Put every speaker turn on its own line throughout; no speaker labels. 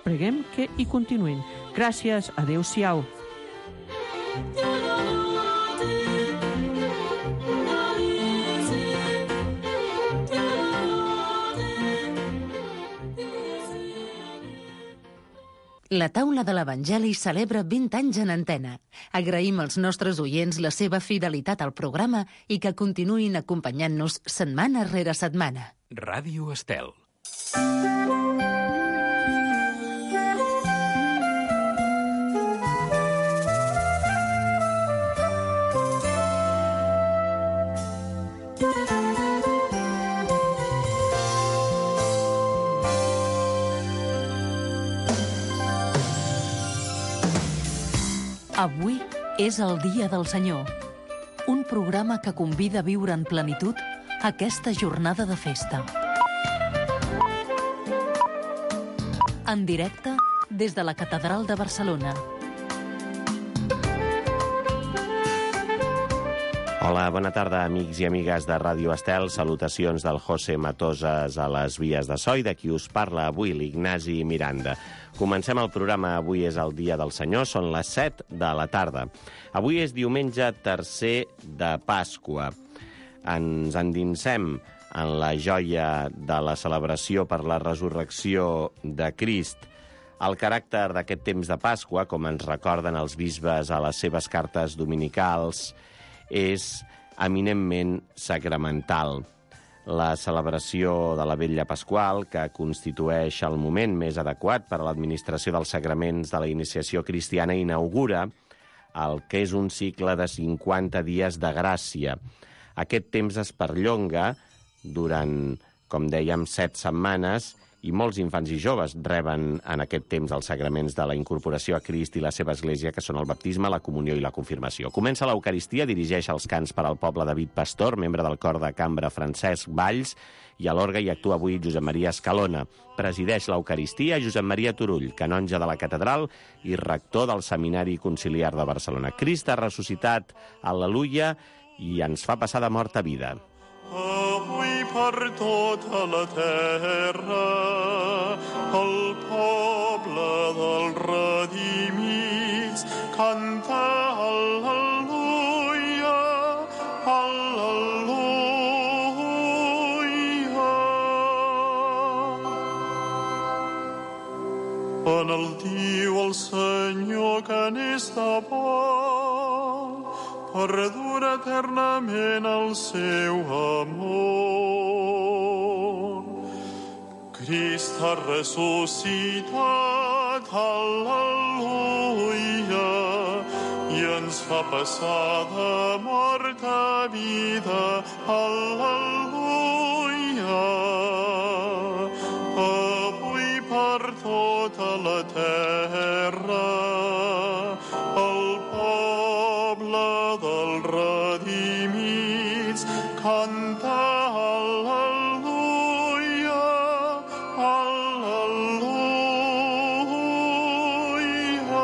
preguem que hi continuïn. Gràcies, adeu-siau.
La taula de l'Evangeli celebra 20 anys en antena. Agraïm als nostres oients la seva fidelitat al programa i que continuïn acompanyant-nos setmana rere setmana.
Ràdio Estel.
Avui és el Dia del Senyor, un programa que convida a viure en plenitud aquesta jornada de festa. En directe des de la Catedral de Barcelona.
Hola, bona tarda, amics i amigues de Ràdio Estel. Salutacions del José Matoses a les vies de so i de qui us parla avui, l'Ignasi Miranda. Comencem el programa. Avui és el Dia del Senyor, són les 7 de la tarda. Avui és diumenge tercer de Pasqua. Ens endinsem en la joia de la celebració per la resurrecció de Crist. El caràcter d'aquest temps de Pasqua, com ens recorden els bisbes a les seves cartes dominicals, és eminentment sacramental. La celebració de la Vetlla Pasqual, que constitueix el moment més adequat per a l'administració dels sacraments de la iniciació cristiana, inaugura el que és un cicle de 50 dies de gràcia. Aquest temps es perllonga durant, com dèiem, 7 setmanes, i molts infants i joves reben en aquest temps els sacraments de la incorporació a Crist i la seva església, que són el baptisme, la comunió i la confirmació. Comença l'Eucaristia, dirigeix els cants per al poble David Pastor, membre del cor de cambra Francesc Valls, i a l'orgue hi actua avui Josep Maria Escalona. Presideix l'Eucaristia Josep Maria Turull, canonge de la catedral i rector del Seminari Conciliar de Barcelona. Crist ha ressuscitat, al·leluia, i ens fa passar de mort a vida.
Avui per tota la terra el poble dels redimits canta al·leluia, al·leluia. En el diu el Senyor que n'és de bo, per dur eternament el seu amor. Crist ha ressuscitat, al·leluia, i ens fa passar de mort a vida, al·leluia. Avui per tota la terra el poble dels redimits canta al·leluia, al·leluia.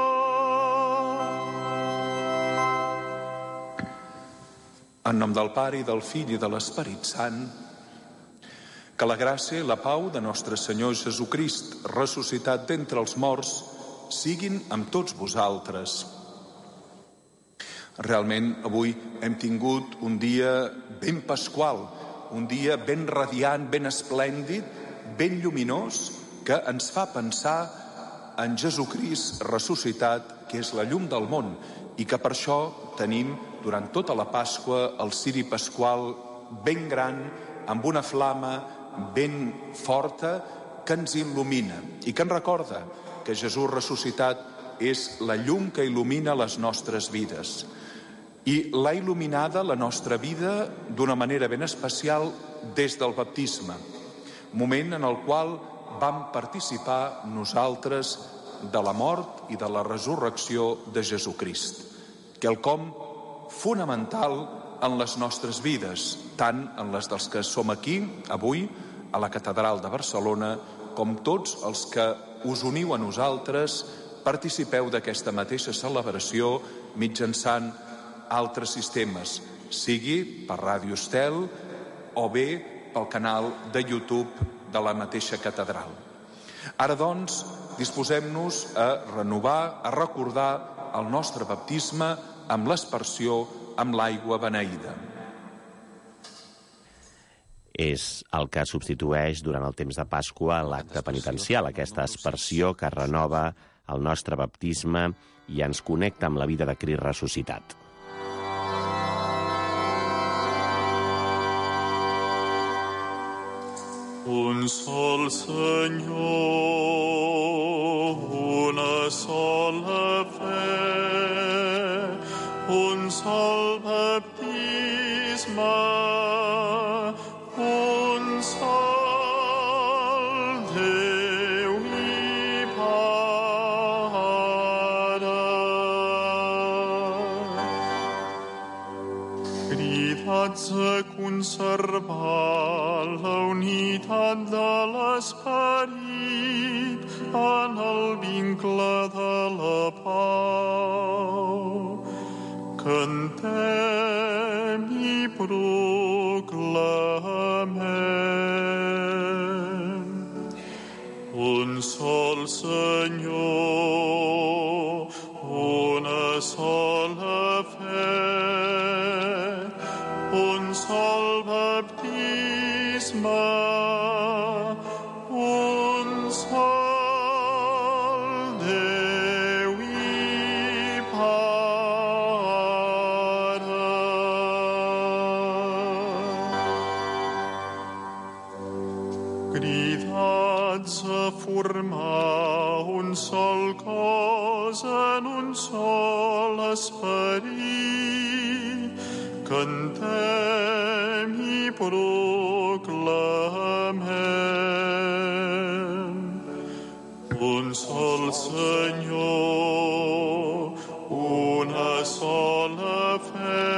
En nom del Pare i del Fill i de l'Esperit Sant, que la gràcia i la pau de nostre Senyor Jesucrist, ressuscitat d'entre els morts, siguin amb tots vosaltres. Realment, avui hem tingut un dia ben pasqual, un dia ben radiant, ben esplèndid, ben lluminós, que ens fa pensar en Jesucrist ressuscitat, que és la llum del món, i que per això tenim durant tota la Pasqua el ciri pasqual ben gran, amb una flama ben forta que ens il·lumina i que ens recorda que Jesús ressuscitat és la llum que il·lumina les nostres vides. I l'ha il·luminada la nostra vida d'una manera ben especial des del baptisme, moment en el qual vam participar nosaltres de la mort i de la resurrecció de Jesucrist, quelcom fonamental en les nostres vides, tant en les dels que som aquí, avui, a la Catedral de Barcelona, com tots els que us uniu a nosaltres, participeu d'aquesta mateixa celebració mitjançant altres sistemes, sigui per Ràdio Estel o bé pel canal de YouTube de la mateixa catedral. Ara, doncs, disposem-nos a renovar, a recordar el nostre baptisme amb l'aspersió amb l'aigua beneïda.
És el que substitueix durant el temps de Pasqua l'acte penitencial, aquesta aspersió que renova el nostre baptisme i ens connecta amb la vida de Crist ressuscitat.
Un sol Senyor, una sola fe, un sol baptisme, un sol Déu i Pare. Cridats a conservar la unitat de l'esperit en el vincle de la pau. Cantem i proclamem un sol Senyor, una sola fe, un sol baptisme, un sol Déu i Pare. Cridats a formar un sol cos en un sol esperit, cantem i proclamem un sol Senyor, una sola fe,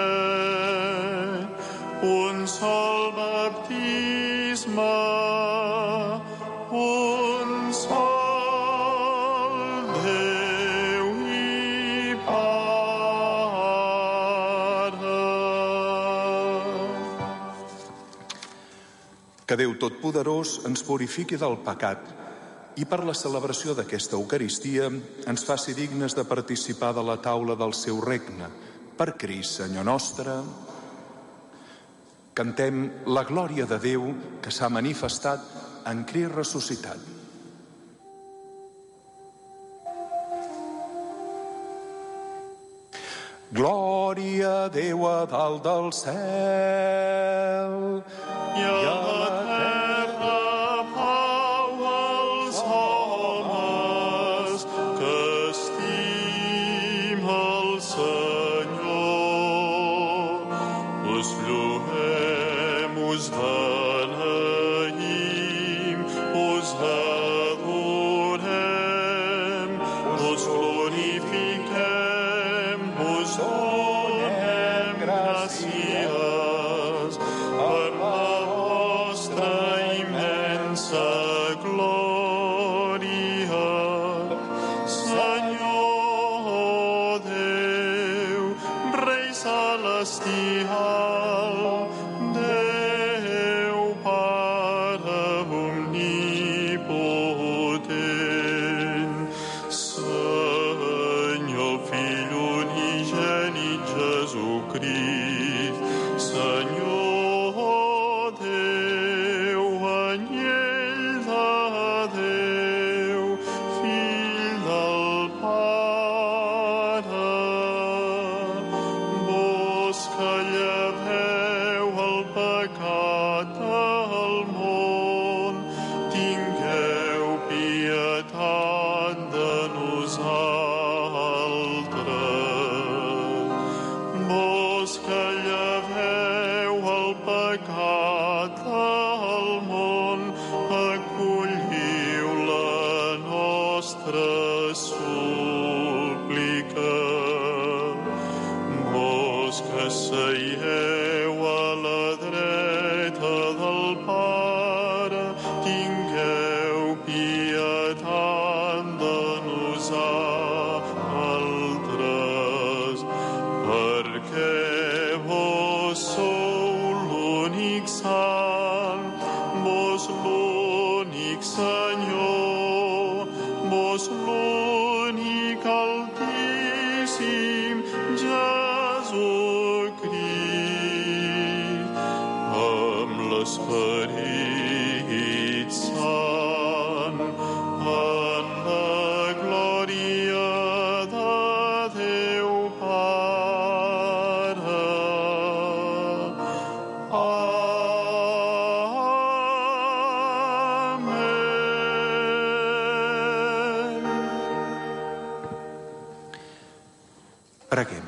un sol baptisme, un sol Déu i Pare.
Que Déu Totpoderós ens purifiqui del pecat i per la celebració d'aquesta Eucaristia ens faci dignes de participar de la taula del seu regne. Per Crist, Senyor nostre. Cantem la glòria de Déu que s'ha manifestat en Crist ressuscitat. Glòria a Déu a dalt del cel
I a la terra pau als homes que estima el Senyor. Us lloem, us beneïm, us adorem, us glorifiquem, us donem gràcies per la vostra immensa glòria. Senyor Déu, Rei celestial, Déu Pare omnipotent, Senyor Fill unigènit Jesucrist, Senyor Déu, anyell de Déu, Fill del Pare, vos que lleveu el pecat del món, tingueu pietat de nosaltres. Vos que lleveu el pecat del món, acolliu la nostra súplica. Vos que seieu a la dreta del Pare, tingueu pietat de nosaltres, perquè vos sou l'únic sant, vos l'únic Senyor, vos
Preguem.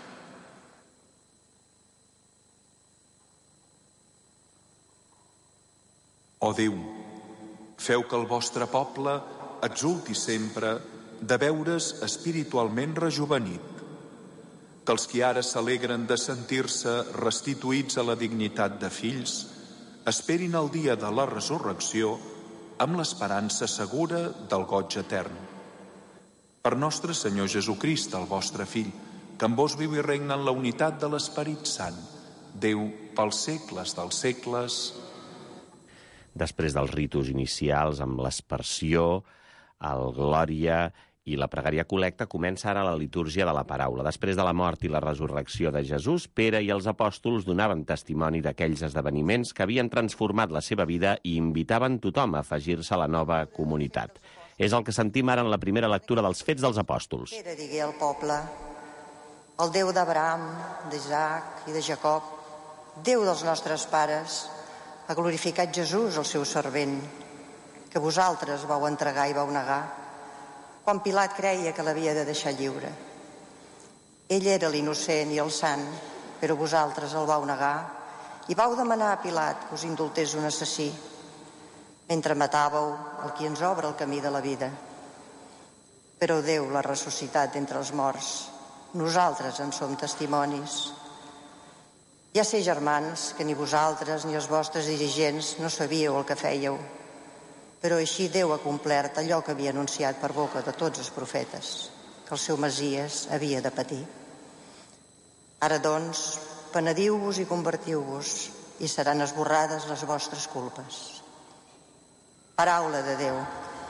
Ó Déu, feu que el vostre poble exulti sempre de veure's espiritualment rejuvenit, que els qui ara s'alegren de sentir-se restituïts a la dignitat de fills esperin el dia de la resurrecció amb l'esperança segura del goig etern. Per nostre Senyor Jesucrist, el vostre Fill, que amb vos viu i regna en la unitat de l'Esperit Sant, Déu pels segles dels segles.
Després dels ritus inicials amb l'aspersió, el Glòria i la pregària col·lecta, comença ara la litúrgia de la paraula. Després de la mort i la resurrecció de Jesús, Pere i els apòstols donaven testimoni d'aquells esdeveniments que havien transformat la seva vida i invitaven tothom a afegir-se a la nova comunitat. És el que sentim ara en la primera lectura dels Fets dels Apòstols.
Pere digué al poble: el Déu d'Abraham, d'Isaac i de Jacob, Déu dels nostres pares, ha glorificat Jesús, el seu servent, que vosaltres vau entregar i vau negar, quan Pilat creia que l'havia de deixar lliure. Ell era l'innocent i el sant, però vosaltres el vau negar i vau demanar a Pilat que us indultés un assassí, mentre matàveu el qui ens obre el camí de la vida. Però Déu l'ha ressuscitat d'entre els morts. Nosaltres en som testimonis. Ja sé, germans, que ni vosaltres ni els vostres dirigents no sabíeu el que fèieu, però així Déu ha complert allò que havia anunciat per boca de tots els profetes, que el seu Messies havia de patir. Ara, doncs, penediu-vos i convertiu-vos, i seran esborrades les vostres culpes. Paraula de Déu.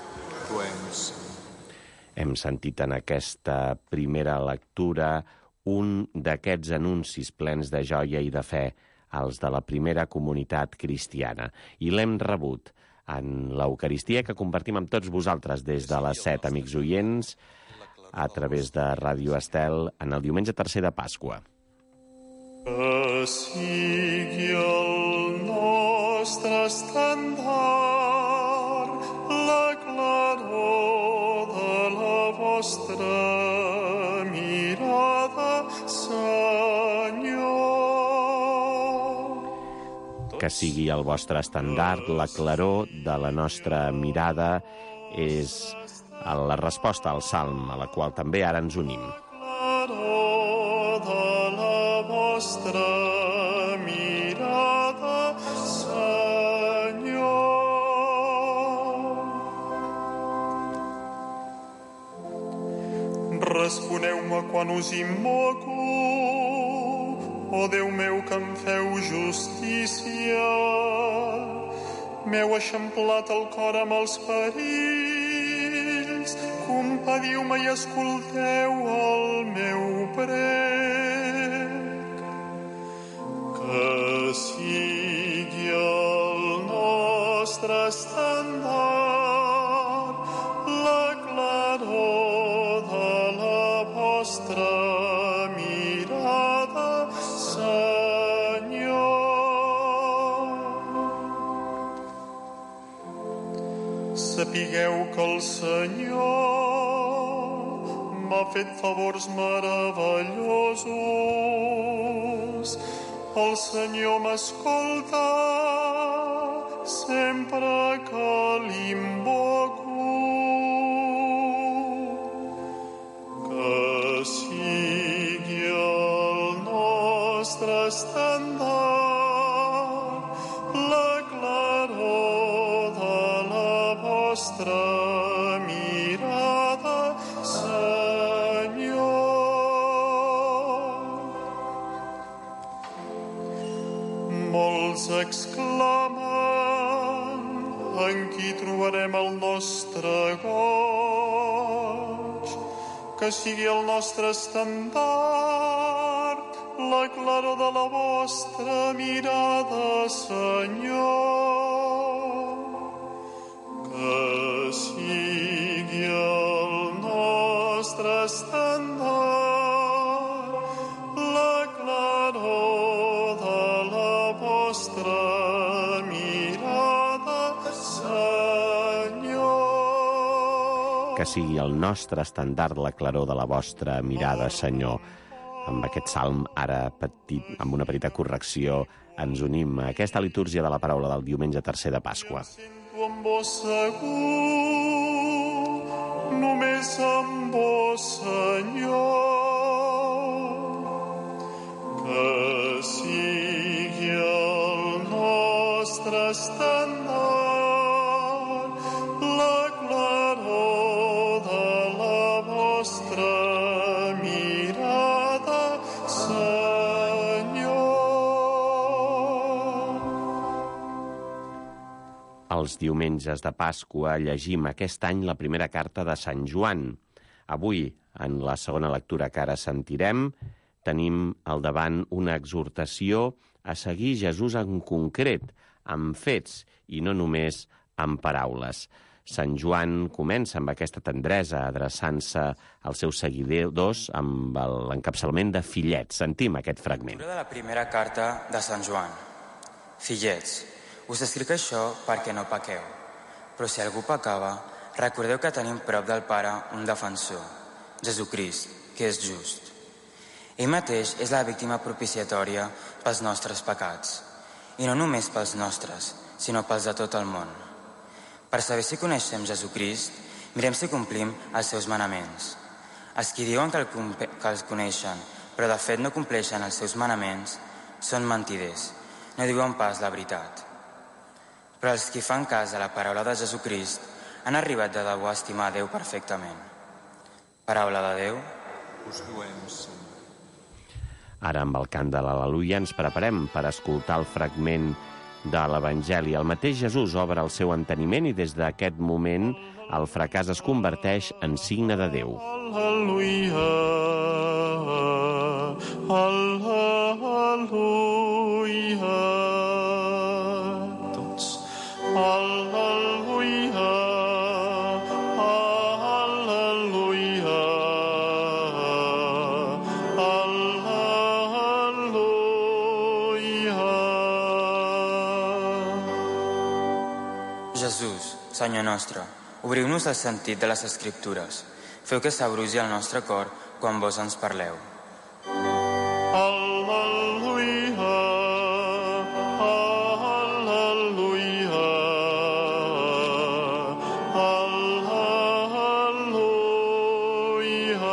Hem sentit en aquesta primera lectura un d'aquests anuncis plens de joia i de fe, els de la primera comunitat cristiana. I l'hem rebut en l'Eucaristia que compartim amb tots vosaltres des de les 7, amics oients, a través de Ràdio Estel, en el diumenge tercer de Pasqua.
Que sigui el nostre estendard la claror de la vostra mirada, Senyor.
Que sigui el vostre estendard, la claror de la nostra mirada, és la resposta al Salm, a la qual també ara ens unim.
Claror de la vostra mirada, Senyor. Responeu-me quan us invoco, ó Déu meu, que em feu justícia. M'heu eixamplat el cor amb els perills. Compadiu-me i escolteu el meu prec. Que sigui el nostre estendard la claror de la vostra mirada, Senyor. Sapigueu que el Senyor m'ha fet favors meravellosos. El Senyor m'escolta sempre que l'invoco. Que sigui el nostre estendard la claror de la vostra mirada, Senyor. Molts exclamen: en qui trobarem el nostre goig? Que sigui el nostre estendard la claror de la vostra mirada, Senyor. Que sigui el nostre estendard la claror de la vostra mirada, Senyor.
que sigui el nostre estendard la claror de la vostra mirada, Senyor. Amb aquest salm, ara amb una petita correcció, ens unim a aquesta litúrgia de la paraula del diumenge tercer de Pasqua.
Sento amb vos segur, només amb vos, Senyor, que sigui el nostre estendard, la claror de la vostra mirada, Senyor.
Els diumenges de Pasqua llegim aquest any la primera carta de Sant Joan. Avui, en la segona lectura que ara sentirem, tenim al davant una exhortació a seguir Jesús en concret, amb fets i no només amb paraules. Sant Joan comença amb aquesta tendresa, adreçant-se als seus seguidors amb l'encapçalament de fillets. Sentim aquest fragment.
Lectura de la primera carta de Sant Joan. Fillets, us escric això perquè no pequeu. Però si algú pecava, recordeu que tenim prop del Pare un defensor, Jesucrist, que és just. Ell mateix és la víctima propiciatòria pels nostres pecats, i no només pels nostres, sinó pels de tot el món. Per saber si coneixem Jesucrist, mirem si complim els seus manaments. Els qui diuen que els coneixen, però de fet no compleixen els seus manaments, són mentiders, no diuen pas la veritat. Però els qui fan cas a la paraula de Jesucrist han arribat de debò a estimar Déu perfectament. Paraula de Déu.
Us lluem, Senyor.
Ara, amb el cant de l'Al·leluia, ens preparem per escoltar el fragment de l'Evangeli. El mateix Jesús obre el seu enteniment i des d'aquest moment el fracàs es converteix en signe de Déu.
Al·leluia, al·leluia. Tots. Al·leluia, al·leluia, al·leluia.
Jesús, Senyor nostre, obriu-nos el sentit de les Escriptures. Feu que s'abrusi el nostre cor quan vos ens parleu.
Al·leluia, al·leluia, al·leluia.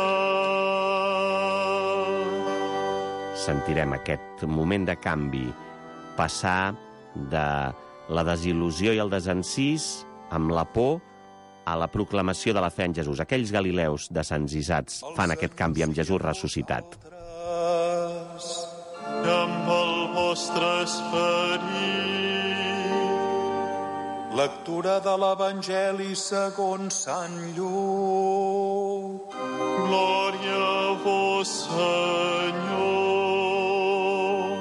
Sentirem aquest moment de canvi, passar de la desil·lusió i el desencís amb la por a la proclamació de la fe en Jesús. Aquells galileus desencisats fan aquest canvi amb Jesús ressuscitat.
I amb el vostre esperit.
Lectura de l'Evangeli segons Sant Lluc.
Glòria a vos, Senyor.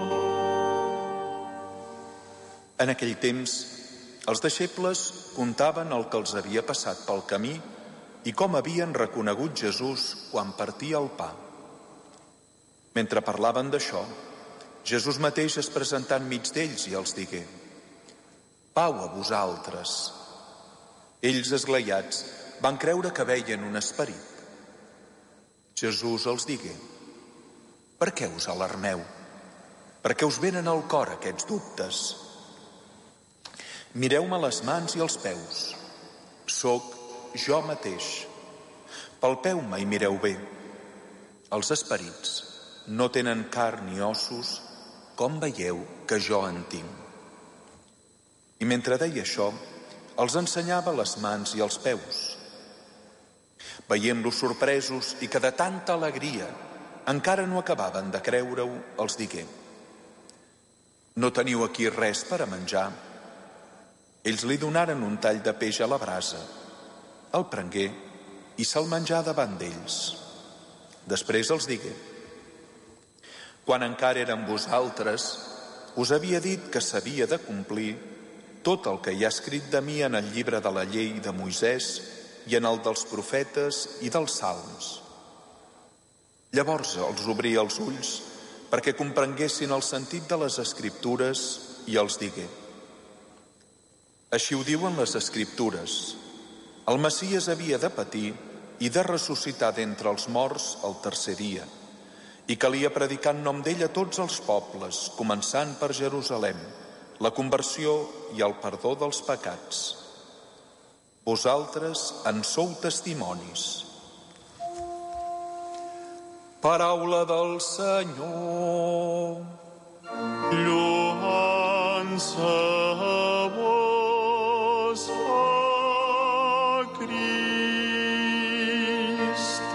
En aquell temps, els deixebles contaven el que els havia passat pel camí i com havien reconegut Jesús quan partia el pa. Mentre parlaven d'això, Jesús mateix es presentà enmig d'ells i els digué: Pau a vosaltres. Ells, esglaiats, van creure que veien un esperit. Jesús els digué: Per què us alarmeu? Per què us venen al cor aquests dubtes? Mireu-me les mans i els peus. Sóc jo mateix. Palpeu-me i mireu bé. Els esperits no tenen carn ni ossos, com veieu que jo en tinc. I mentre deia això, els ensenyava les mans i els peus. Veient-los sorpresos i que de tanta alegria encara no acabaven de creure-ho, els digué: No teniu aquí res per a menjar? Ells li donaren un tall de peix a la brasa, el prengué i se'l menjà davant d'ells. Després els digué: Quan encara era amb vosaltres, us havia dit que s'havia de complir tot el que hi ha escrit de mi en el llibre de la llei de Moisès i en el dels profetes i dels salms. Llavors els obrí els ulls perquè comprenguessin el sentit de les Escriptures i els digué: Així ho diuen les Escriptures. El Messies havia de patir i de ressuscitar d'entre els morts el tercer dia, i calia predicar en nom d'ell a tots els pobles, començant per Jerusalem, la conversió i el perdó dels pecats. Vosaltres en sou testimonis. Paraula del Senyor.
Lloança a vos, ó Crist.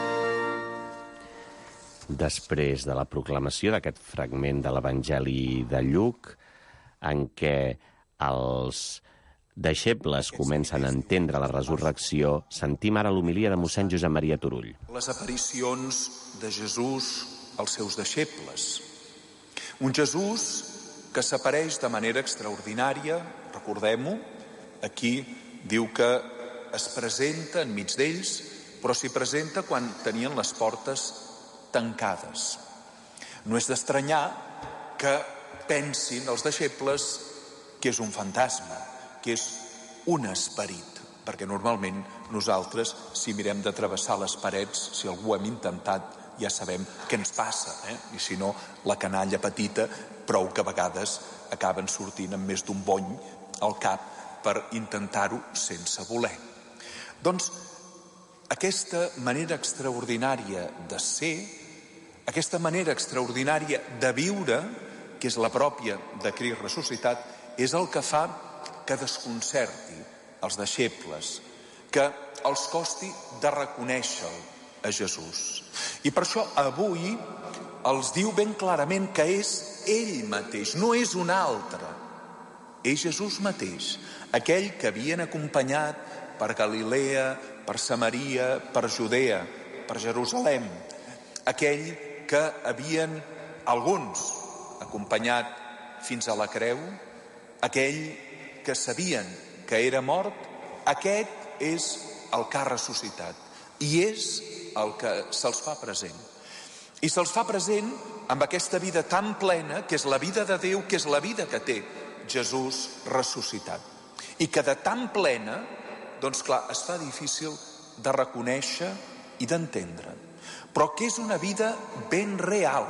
Després de la proclamació d'aquest fragment de l'Evangeli de Lluc, en què els deixebles comencen a entendre la resurrecció, sentim ara l'homilia de mossèn Josep Maria Turull.
Les aparicions de Jesús als seus deixebles. Un Jesús que s'apareix de manera extraordinària, recordem-ho, aquí diu que es presenta enmig d'ells, però s'hi presenta quan tenien les portes tancades. No és d'estranyar que pensin els deixebles que és un fantasma, que és un esperit, perquè normalment nosaltres, si mirem de travessar les parets, si algú hem intentat, ja sabem què ens passa, i si no, la canalla petita, prou que a vegades acaben sortint amb més d'un bony al cap per intentar-ho sense voler. Doncs aquesta manera extraordinària de ser, aquesta manera extraordinària de viure, que és la pròpia de Crist ressuscitat, és el que fa que desconcerti els deixebles, que els costi de reconèixer a Jesús. I per això avui els diu ben clarament que és ell mateix, no és un altre. És Jesús mateix, aquell que havien acompanyat per Galilea, per Samaria, per Judea, per Jerusalem, aquell que havien alguns acompanyat fins a la creu, aquell que sabien que era mort, aquest és el que ha ressuscitat i és el que se'ls fa present. I se'ls fa present amb aquesta vida tan plena, que és la vida de Déu, que és la vida que té Jesús ressuscitat. I que de tan plena, doncs clar, es fa difícil de reconèixer i d'entendre. Però que és una vida ben real.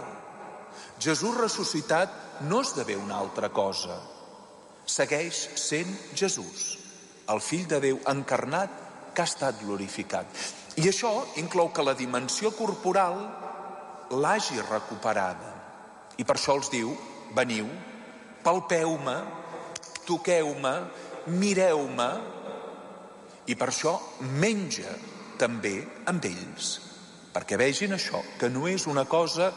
Jesús ressuscitat no esdevé una altra cosa. Segueix sent Jesús, el fill de Déu encarnat que ha estat glorificat. I això inclou que la dimensió corporal l'hagi recuperada. I per això els diu, veniu, palpeu-me, toqueu-me, mireu-me. I per això menja també amb ells, perquè vegin això, que no és una cosa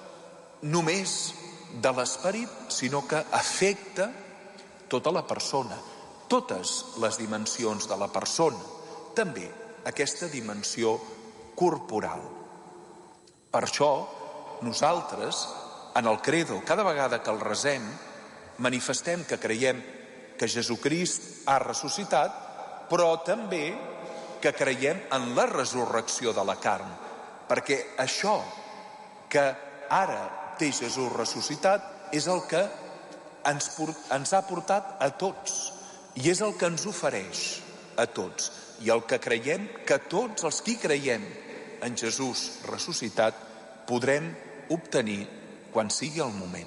només de l'esperit, sinó que afecta tota la persona, totes les dimensions de la persona, també aquesta dimensió corporal. Per això, nosaltres, en el credo, cada vegada que el resem, manifestem que creiem que Jesucrist ha ressuscitat, però també que creiem en la resurrecció de la carn, perquè això que ara té Jesús ressuscitat és el que ens ha portat a tots i és el que ens ofereix a tots i el que creiem que tots els que creiem en Jesús ressuscitat podrem obtenir quan sigui el moment.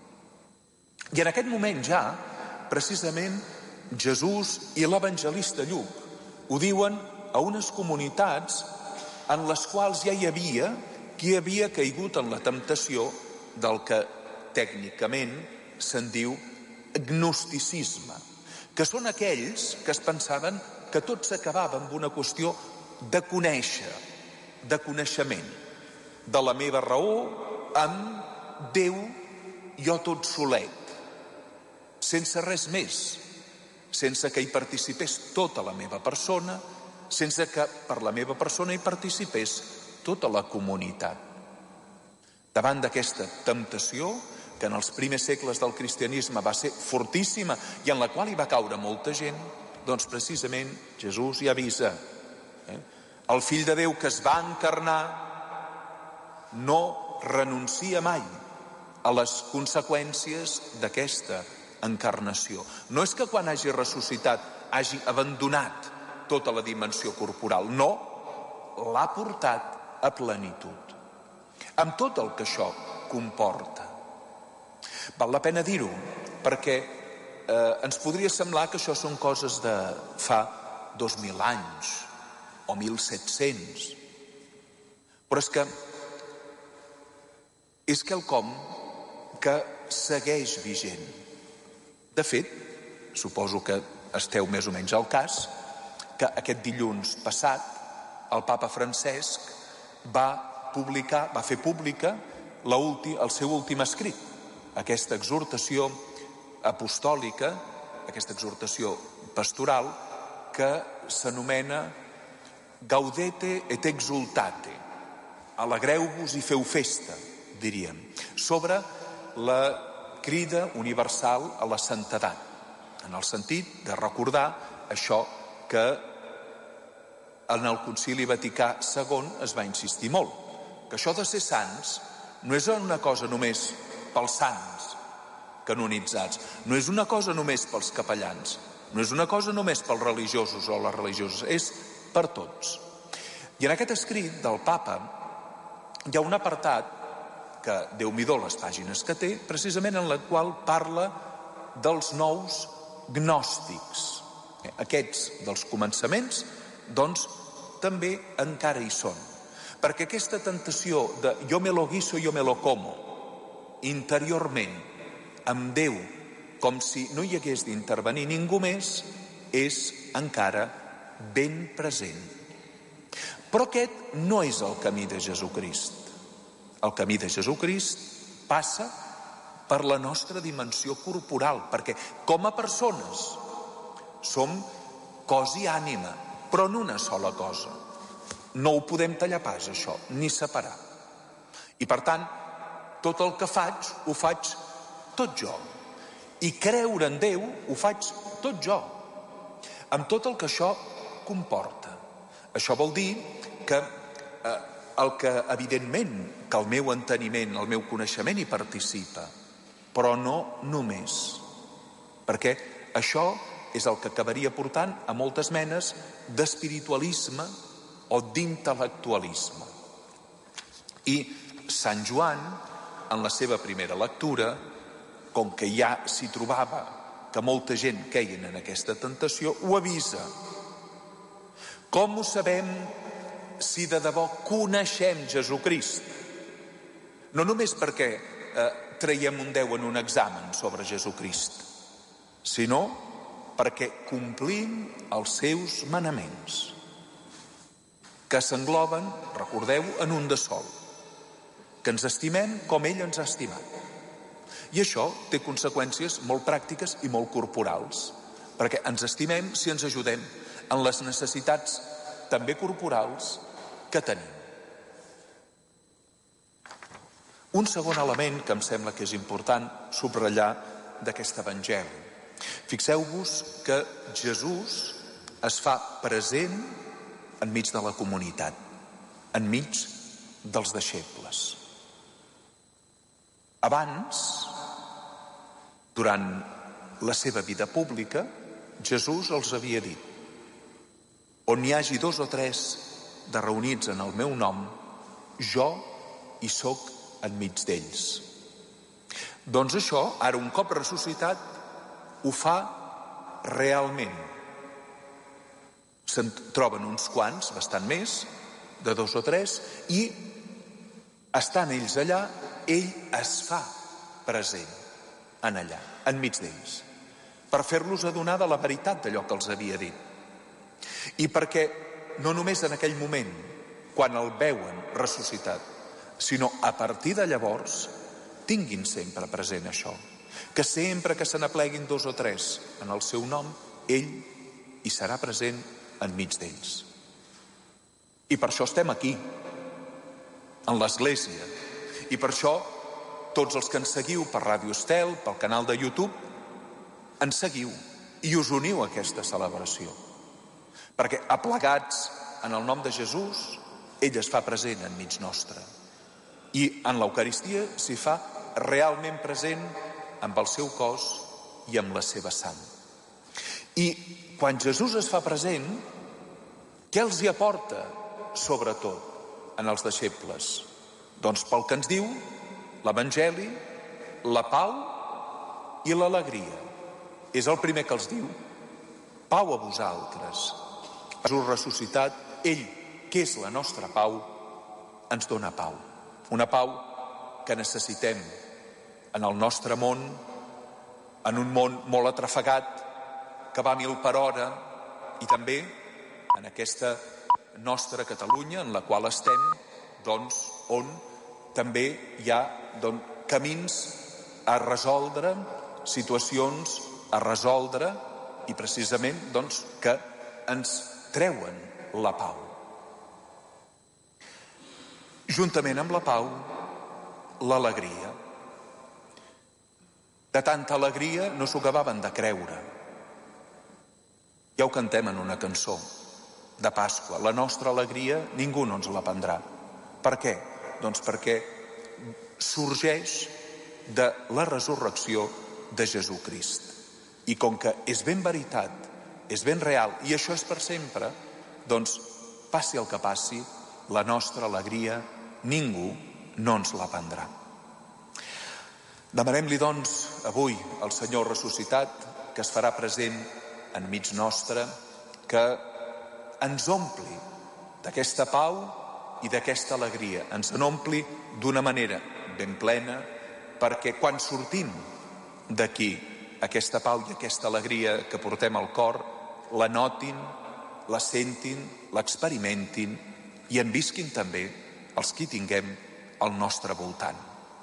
I en aquest moment ja, precisament, Jesús i l'evangelista Lluc ho diuen a unes comunitats en les quals ja hi havia qui havia caigut en la temptació del que tècnicament se'n diu gnosticisme, que són aquells que es pensaven que tot s'acabava amb una qüestió de conèixer, de coneixement, de la meva raó amb Déu, jo tot solet, sense res més, sense que hi participés tota la meva persona, sense que per la meva persona hi participés tota la comunitat. Davant d'aquesta temptació, que en els primers segles del cristianisme va ser fortíssima i en la qual hi va caure molta gent, doncs precisament Jesús hi avisa. El fill de Déu que es va encarnar no renuncia mai a les conseqüències d'aquesta encarnació. No és que quan hagi ressuscitat hagi abandonat tota la dimensió corporal. No, l'ha portat a plenitud, amb tot el que això comporta. Val la pena dir-ho, perquè ens podria semblar que això són coses de fa 2.000 anys o 1.700, però és quelcom que segueix vigent. De fet, suposo que esteu més o menys al cas, que aquest dilluns passat el papa Francesc va fer pública el seu últim escrit, aquesta exhortació apostòlica, aquesta exhortació pastoral que s'anomena Gaudete et exultate, alegreu-vos i feu festa, diríem, sobre la crida universal a la santedat, en el sentit de recordar això que en el Concili Vaticà II es va insistir molt, que això de ser sants no és una cosa només pels sants canonitzats, no és una cosa només pels capellans, no és una cosa només pels religiosos o les religioses, és per tots. I en aquest escrit del papa hi ha un apartat que, Déu-m'hi-do les pàgines que té, precisament en la qual parla dels nous gnòstics. Aquests dels començaments, doncs, també encara hi són. Perquè aquesta tentació de jo me lo guiso, yo me lo como, interiorment, amb Déu, com si no hi hagués d'intervenir ningú més, és encara ben present. Però aquest no és el camí de Jesucrist. El camí de Jesucrist passa per la nostra dimensió corporal, perquè com a persones som cos i ànima, però en una sola cosa. No ho podem tallar pas, això, ni separar. I per tant, tot el que faig, ho faig tot jo. I creure en Déu ho faig tot jo, amb tot el que això comporta. Això vol dir que el que, evidentment, que el meu enteniment, el meu coneixement hi participa, però no només. Perquè això és el que acabaria portant a moltes menes d'espiritualisme o d'intel·lectualisme. I Sant Joan, en la seva primera lectura, com que ja s'hi trobava que molta gent queien en aquesta tentació, ho avisa. Com ho sabem si de debò coneixem Jesucrist? No només perquè traiem un 10 en un examen sobre Jesucrist, sinó perquè complim els seus manaments, que s'engloben, recordeu, en un de sol, que ens estimem com ell ens ha estimat. I això té conseqüències molt pràctiques i molt corporals, perquè ens estimem si ens ajudem en les necessitats també corporals que tenim. Un segon element que em sembla que és important subratllar d'aquest evangeli. Fixeu-vos que Jesús es fa present enmig de la comunitat, enmig dels deixebles. Abans, durant la seva vida pública, Jesús els havia dit: on hi hagi 2 o 3 de reunits en el meu nom, jo hi soc enmig d'ells. Doncs això, ara un cop ressuscitat, ho fa realment. Se'n troben uns quants, bastant més, de 2 o 3, i estant ells allà, ell es fa present en allà, enmig d'ells, per fer-los adonar de la veritat d'allò que els havia dit. I perquè no només en aquell moment, quan el veuen ressuscitat, sinó a partir de llavors, tinguin sempre present això, que sempre que se n'apleguin 2 o 3 en el seu nom, ell hi serà present enmig d'ells. I per això estem aquí, en l'Església, i per això tots els que ens seguiu per Ràdio Estel, pel canal de YouTube, ens seguiu i us uniu a aquesta celebració. Perquè aplegats en el nom de Jesús, ell es fa present enmig nostre. I en l'Eucaristia s'hi fa realment present amb el seu cos i amb la seva sang. I quan Jesús es fa present, Què els hi aporta, sobretot, en els deixebles? Doncs pel que ens diu l'Evangeli, la pau i l'alegria. És el primer que els diu. Pau a vosaltres. Jesús ressuscitat, ell, que és la nostra pau, ens dona pau. Una pau que necessitem en el nostre món, en un món molt atrafegat, que va a 1000 per hora, i també en aquesta nostra Catalunya, en la qual estem, doncs, on també hi ha camins a resoldre, situacions a resoldre, i precisament doncs, que ens treuen la pau. Juntament amb la pau, l'alegria. De tanta alegria no s'ho acabaven de creure. Ja ho cantem en una cançó de Pasqua. La nostra alegria ningú no ens la prendrà. Per què? Doncs perquè sorgeix de la resurrecció de Jesucrist. I com que és ben veritat, és ben real, i això és per sempre, doncs passi el que passi, la nostra alegria ningú no ens la prendrà. Demanem-li, doncs, avui al Senyor ressuscitat, que es farà present enmig nostre, que ens ompli d'aquesta pau i d'aquesta alegria, ens n'ompli d'una manera ben plena, perquè quan sortim d'aquí, aquesta pau i aquesta alegria que portem al cor, la notin, la sentin, l'experimentin i en visquin també els que tinguem al nostre voltant.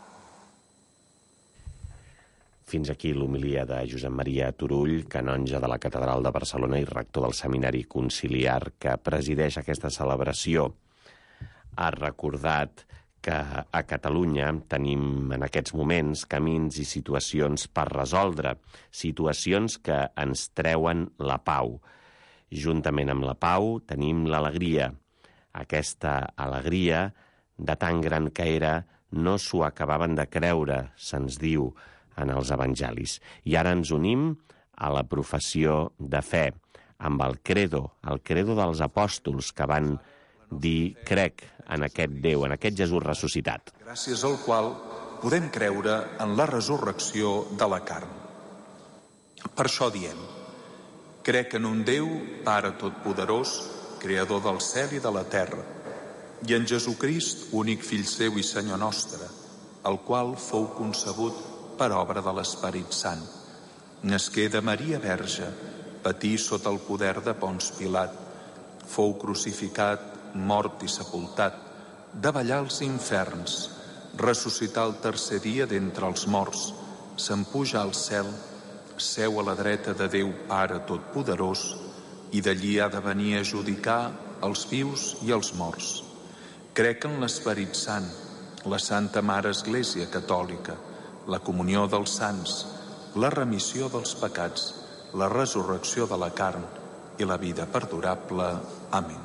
Fins aquí l'homilia de Josep Maria Turull, canonge de la Catedral de Barcelona i rector del Seminari Conciliar, que presideix aquesta celebració. Ha recordat que a Catalunya tenim en aquests moments camins i situacions per resoldre, situacions que ens treuen la pau. Juntament amb la pau tenim l'alegria. Aquesta alegria, de tan gran que era, no s'ho acabaven de creure, se'ns diu en els evangelis. I ara ens unim a la professió de fe, amb el credo dels apòstols que van dir crec en aquest Déu, en aquest Jesús ressuscitat.
Gràcies al qual podem creure en la resurrecció de la carn. Per això diem, crec en un Déu, Pare Totpoderós, Creador del cel i de la terra, i en Jesucrist, únic Fill seu i Senyor nostre, el qual fou concebut per obra de l'Esperit Sant. Nasqué de Maria Verge, patí sota el poder de Pons Pilat, fou crucificat, mort i sepultat, davallar als inferns, ressuscitar el tercer dia d'entre els morts, se'n puja al cel, seu a la dreta de Déu Pare Totpoderós, i d'allí ha de venir a judicar els vius i els morts. Crec en l'Esperit Sant, la Santa Mare Església Catòlica, la comunió dels sants, la remissió dels pecats, la resurrecció de la carn i la vida perdurable. Amén.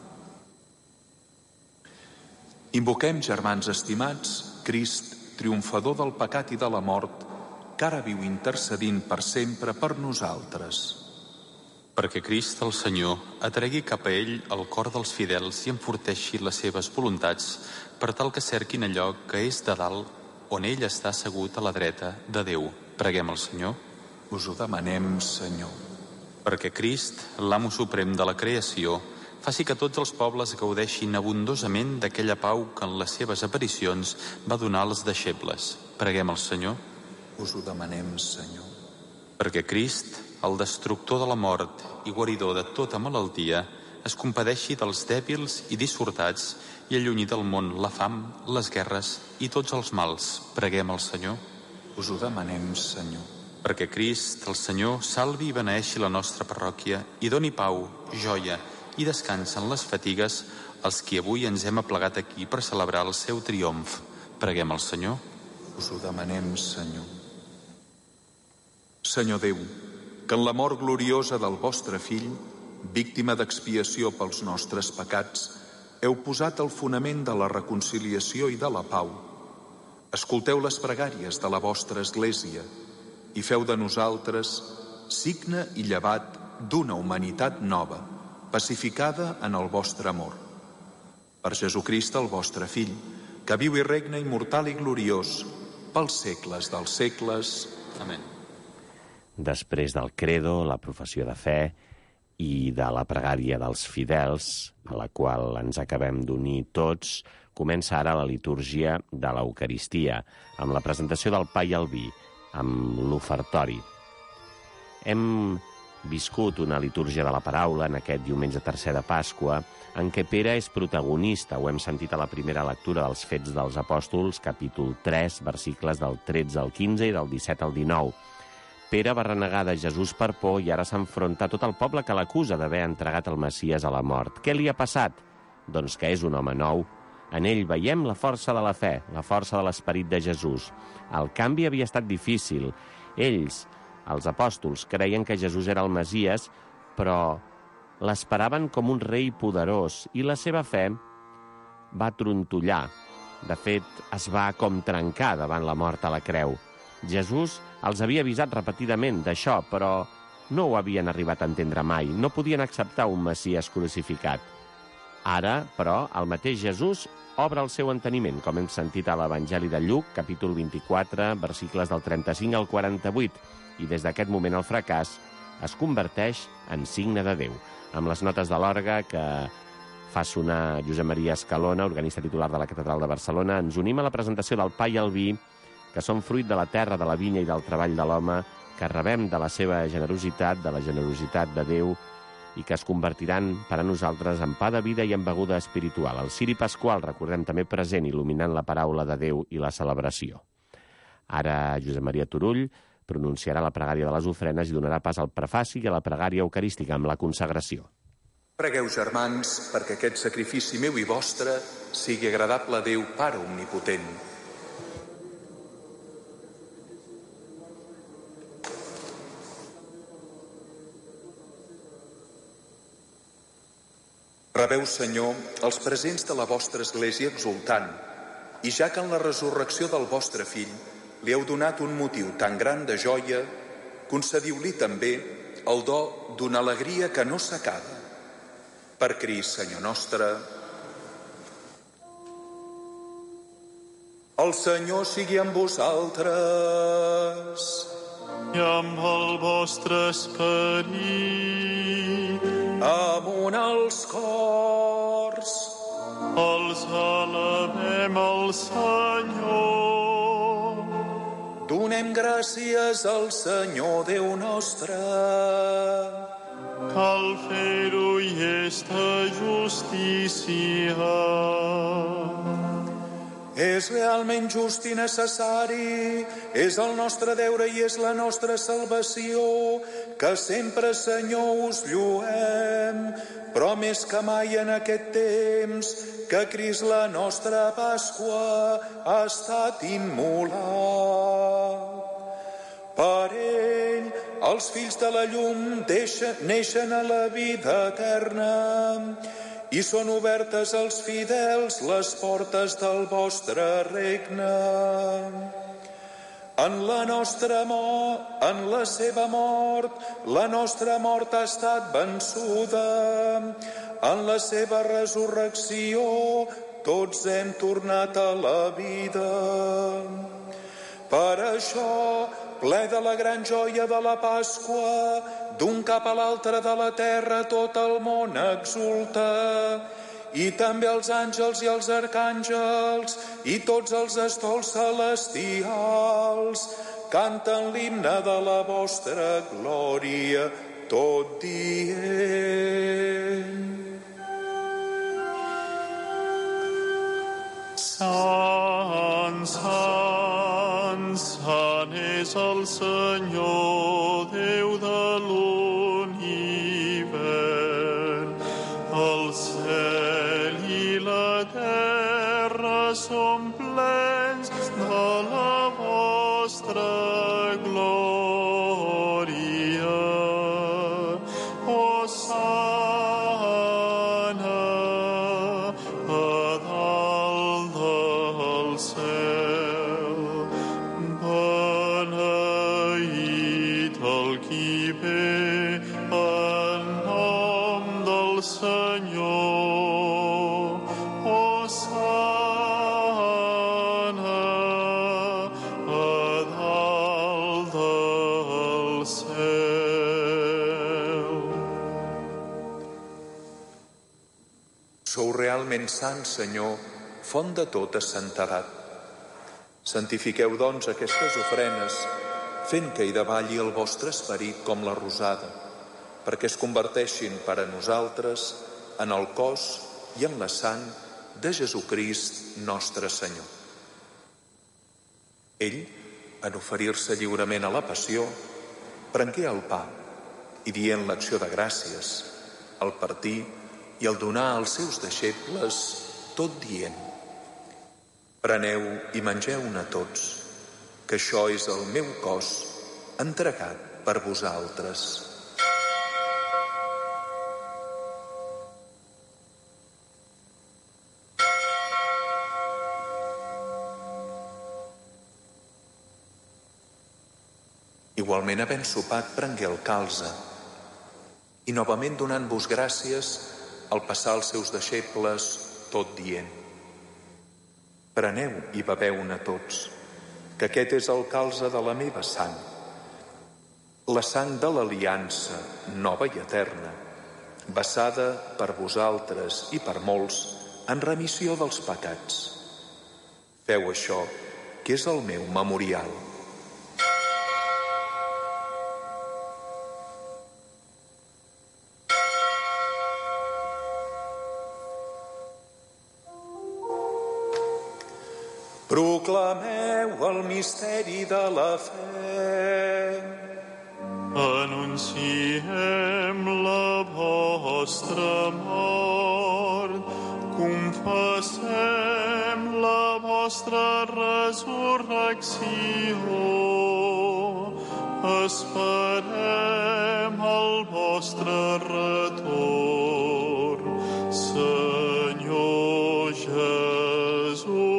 Invoquem, germans estimats, Crist, triomfador del pecat i de la mort, que ara viu intercedint per sempre per nosaltres.
Perquè Crist, el Senyor, atregui cap a ell el cor dels fidels i enforteixi les seves voluntats per tal que cerquin allò que és de dalt, on ell està assegut a la dreta de Déu. Preguem al Senyor.
Us ho demanem, Senyor.
Perquè Crist, l'amo suprem de la creació, faci que tots els pobles gaudeixin abundosament d'aquella pau que en les seves aparicions va donar als deixebles. Preguem al Senyor.
Us ho demanem, Senyor.
Perquè Crist, el destructor de la mort i guaridor de tota malaltia, es compadeixi dels dèbils i dissortats i allunyi del món la fam, les guerres i tots els mals. Preguem al Senyor.
Us ho demanem, Senyor.
Perquè Crist, el Senyor, salvi i beneeixi la nostra parròquia i doni pau, joia i descansen les fatigues als qui avui ens hem aplegat aquí per celebrar el seu triomf. Preguem al Senyor.
Us ho demanem, Senyor. Senyor Déu, que en la mort gloriosa del vostre Fill, víctima d'expiació pels nostres pecats, heu posat el fonament de la reconciliació i de la pau. Escolteu les pregàries de la vostra Església i feu de nosaltres signe i llevat d'una humanitat nova, pacificada en el vostre amor. Per Jesucrist, el vostre Fill, que viu i regna immortal i gloriós pels segles dels segles.
Amén.
Després del credo, la professió de fe i de la pregària dels fidels, a la qual ens acabem d'unir tots, comença ara la litúrgia de l'Eucaristia, amb la presentació del pa i el vi, amb l'ofertori. Hem viscut una litúrgia de la paraula en aquest diumenge tercer de Pasqua, en què Pere és protagonista. Ho hem sentit a la primera lectura dels Fets dels Apòstols, capítol 3, versicles del 13 al 15 i del 17 al 19. Pere va renegar de Jesús per por i ara s'enfronta a tot el poble que l'acusa d'haver entregat el Messies a la mort. Què li ha passat? Doncs que és un home nou. En ell veiem la força de la fe, la força de l'esperit de Jesús. El canvi havia estat difícil. Ells, els apòstols, creien que Jesús era el Messies, però l'esperaven com un rei poderós i la seva fe va trontollar. De fet, es va com trencar davant la mort a la creu. Jesús els havia avisat repetidament d'això, però no ho havien arribat a entendre mai. No podien acceptar un Messies crucificat. Ara, però, el mateix Jesús obre el seu enteniment, com hem sentit a l'Evangeli de Lluc, capítol 24, versicles del 35 al 48, i des d'aquest moment el fracàs es converteix en signe de Déu. Amb les notes de l'orgue que fa sonar Josep Maria Escalona, organista titular de la Catedral de Barcelona, ens unim a la presentació del pa i el vi, que són fruit de la terra, de la vinya i del treball de l'home, que rebem de la seva generositat, de la generositat de Déu, i que es convertiran per a nosaltres en pa de vida i en beguda espiritual. El ciri pasqual, recordem, també present, il·luminant la paraula de Déu i la celebració. Ara Josep Maria Turull pronunciarà la pregària de les ofrenes i donarà pas al prefaci i a la pregària eucarística amb la consagració.
Pregueu, germans, perquè aquest sacrifici meu i vostre sigui agradable a Déu, Pare omnipotent. Rebeu, Senyor, els presents de la vostra Església exultant, i ja que en la resurrecció del vostre Fill li heu donat un motiu tan gran de joia, concediu-li també el do d'una alegria que no s'acaba. Per Crist, Senyor nostre. El Senyor sigui amb vosaltres.
I amb el vostre esperit.
Amunt els cors.
Els alabem al Senyor.
Donem gràcies al Senyor Déu nostre.
Cal fer-ho i és de justícia.
És realment just i necessari, és el nostre deure i és la nostra salvació, que sempre, Senyor, us lluem, però més que mai en aquest temps, que Crist, la nostra Pasqua, ha estat immolat. Per ell, els fills de la llum neixen a la vida eterna, i són obertes als fidels les portes del vostre regne. En la seva mort, la nostra mort ha estat vençuda. En la seva resurrecció, tots hem tornat a la vida. Per això, ple de la gran joia de la Pasqua, d'un cap a l'altre de la terra tot el món exulta, i també els àngels i els arcàngels i tots els estols celestials canten l'himne de la vostra glòria, tot dient:
Sant, sant, sant és el Senyor, Déu de l'univers. El cel i la terra són plens de la vostra glòria. Hosana a dalt del cel. Beneït el qui ve en nom del
Sou realment sant, Senyor, font de tota santedat. Santifiqueu, doncs, aquestes ofrenes, fent que hi davalli el vostre esperit com la rosada, perquè es converteixin per a nosaltres en el cos i en la sang de Jesucrist nostre Senyor. Ell, en oferir-se lliurement a la passió, prengué el pa i, dient l'acció de gràcies, el partí i el donar als seus deixebles, tot dient: preneu i mengeu-ne tots, que això és el meu cos entregat per vosaltres. Igualment, havent sopat, prengué el calze i, novament donant-vos gràcies, al passar als seus deixebles, tot dient: preneu i beveu-ne tots, que aquest és el calze de la meva sang, la sang de l'aliança nova i eterna, vessada per vosaltres i per molts en remissió dels pecats. Feu això, que és el meu memorial. Proclameu el misteri de la fe.
Anunciem la vostra mort, confessem la vostra resurrecció, esperem el vostre retorn, Senyor Jesús.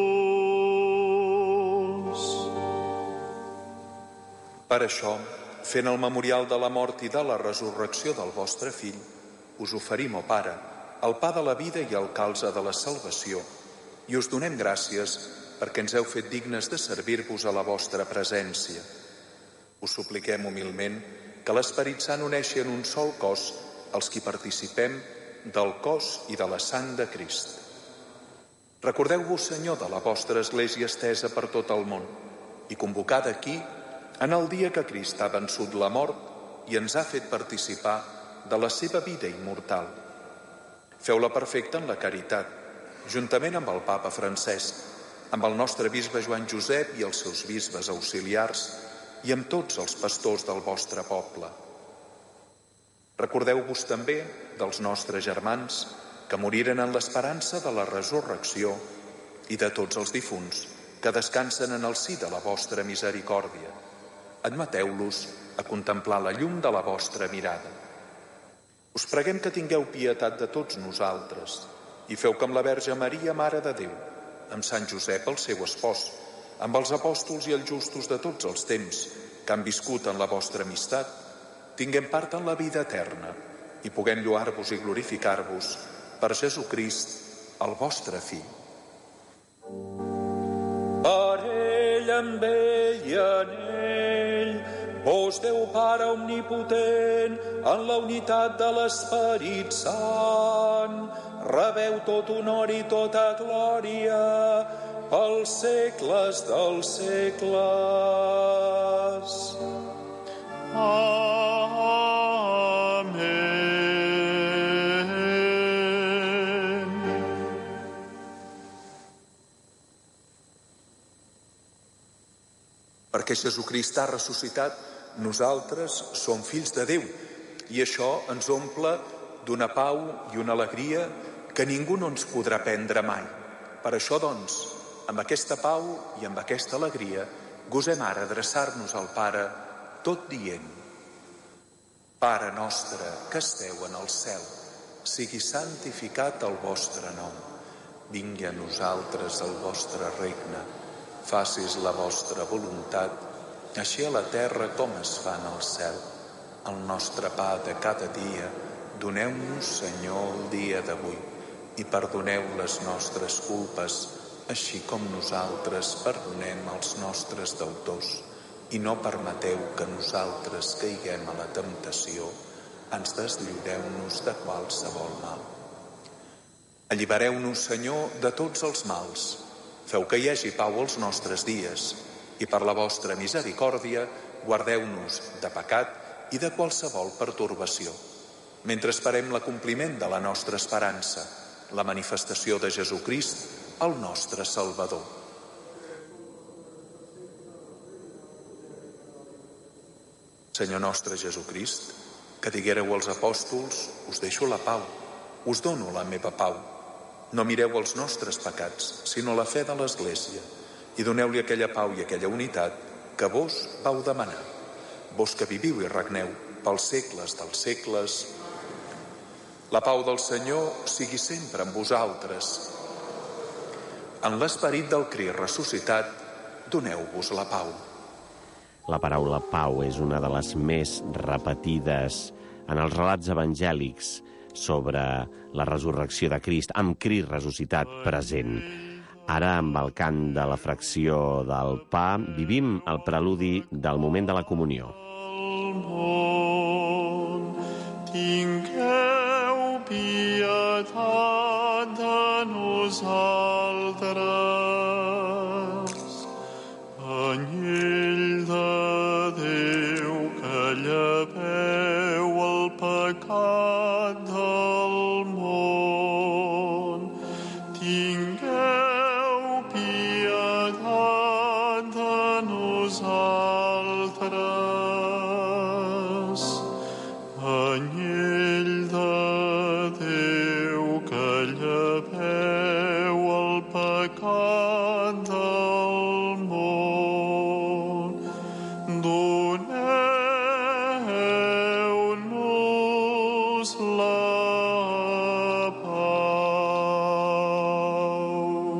Per això, fent el memorial de la mort i de la resurrecció del vostre Fill, us oferim, ó Pare, el pa de la vida i el calze de la salvació, i us donem gràcies perquè ens heu fet dignes de servir-vos a la vostra presència. Us supliquem humilment que l'Esperit Sant uneixi en un sol cos els qui participem del cos i de la sang de Crist. Recordeu-vos, Senyor, de la vostra Església estesa per tot el món i convocada aquí en el dia que Crist ha vençut la mort i ens ha fet participar de la seva vida immortal. Feu-la perfecta en la caritat, juntament amb el Papa Francesc, amb el nostre bisbe Joan Josep i els seus bisbes auxiliars i amb tots els pastors del vostre poble. Recordeu-vos també dels nostres germans que moriren en l'esperança de la resurrecció i de tots els difunts que descansen en el si de la vostra misericòrdia. Admeteu-los a contemplar la llum de la vostra mirada. Us preguem que tingueu pietat de tots nosaltres i feu que amb la Verge Maria, Mare de Déu, amb Sant Josep, el seu espòs, amb els apòstols i els justos de tots els temps que han viscut en la vostra amistat, tinguem part en la vida eterna i puguem lloar-vos i glorificar-vos per Jesucrist, el vostre Fill. Per ell, amb ell i en ell, vos Déu Pare omnipotent, en la unitat de l'Esperit Sant, rebeu tot honor i tota glòria pels segles dels segles. Amén. Perquè Jesucrist ha ressuscitat, nosaltres som fills de Déu, i això ens omple d'una pau i una alegria que ningú no ens podrà prendre mai. Per això, doncs, amb aquesta pau i amb aquesta alegria, gosem ara adreçar-nos al Pare, tot dient: Pare nostre, que esteu en el cel, sigui santificat el vostre nom. Vingui a nosaltres el vostre regne. Facis la vostra voluntat, així a la terra com es fa en el cel. El nostre pa de cada dia, doneu-nos, Senyor, el dia d'avui, i perdoneu les nostres culpes, així com nosaltres perdonem els nostres deutors. I no permeteu que nosaltres caiguem a la temptació, ens deslliureu-nos de qualsevol mal. Allibereu-nos, Senyor, de tots els mals. Feu que hi hagi pau als nostres dies i per la vostra misericòrdia guardeu-nos de pecat i de qualsevol pertorbació, mentre esperem l'acompliment de la nostra esperança, la manifestació de Jesucrist, el nostre Salvador. Senyor nostre Jesucrist, que diguéreu als apòstols, us deixo la pau, us dono la meva pau. No mireu els nostres pecats, sinó la fe de l'Església, i doneu-li aquella pau i aquella unitat que vos vau demanar. Vos que viviu i regneu pels segles dels segles. La pau del Senyor sigui sempre amb vosaltres. En l'esperit del Crist ressuscitat, doneu-vos la pau.
La paraula pau és una de les més repetides en els relats evangèlics sobre la resurrecció de Crist, amb Crist ressuscitat present. Ara, amb el cant de la fracció del pa, vivim el preludi del moment de la comunió.
Tingueu pietat de nosaltres. Anyell de Déu que lleveu el pecat del món, tingueu pietat de nosaltres. Anyell de Déu que lleveu el pecat del món, doneu-nos la pau.